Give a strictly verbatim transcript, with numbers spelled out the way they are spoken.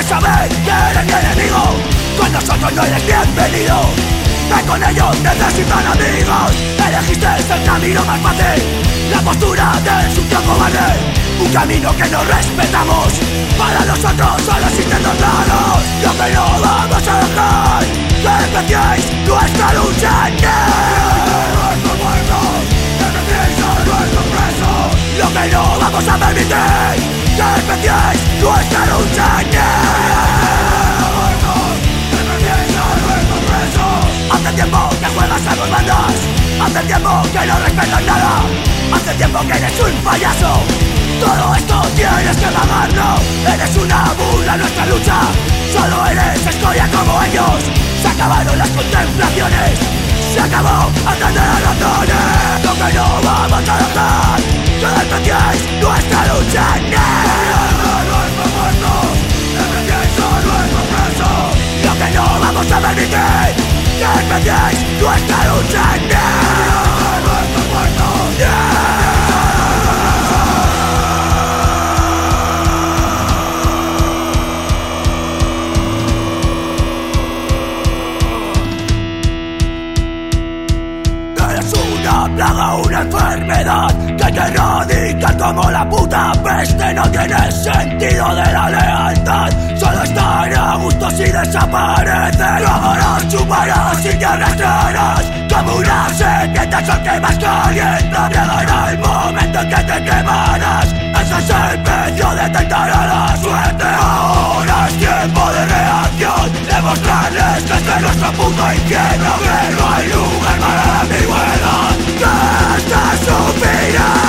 saber que eres mi enemigo. Con nosotros no eres bienvenido. Que con ellos necesitan amigos. Elegiste el camino más fácil, la postura de sucio cobarde. Un camino que no respetamos. Para nosotros solo existen dos lados. Lo que no vamos a dejar que empecéis nuestra lucha. Nuestros muertos, que empecéis a nuestros presos. Lo que no vamos a permitir que empecéis nuestra lucha. Hace tiempo que juegas a dos bandas. Hace tiempo que no respetas nada. Hace tiempo que eres un payaso. Todo esto tienes que pagarlo. Eres una burla nuestra lucha. Solo eres escoria como ellos. Se acabaron las contemplaciones. Se acabó hasta de las razones. Lo que no vamos a dejar que despreciéis nuestra lucha. Nuestros muertos, despreciéis a nuestros presos. Lo que no vamos a permitir que despreciéis nuestra lucha. Nuestros muertos. Una plaga, una enfermedad que te radica como la puta peste. No tienes sentido de la lealtad. Solo estar a gusto si desapareces. Luego nos chuparás y te arrastrarás como una serpiente al sol que más caliente. Llegará el momento en que te quemarás. Ese es el precio de tentar a la suerte. Ahora es tiempo de reacción. Demostrarles que este es nuestro puto infierno. Que no hay lugar para la ambigüedad. Que este es su final.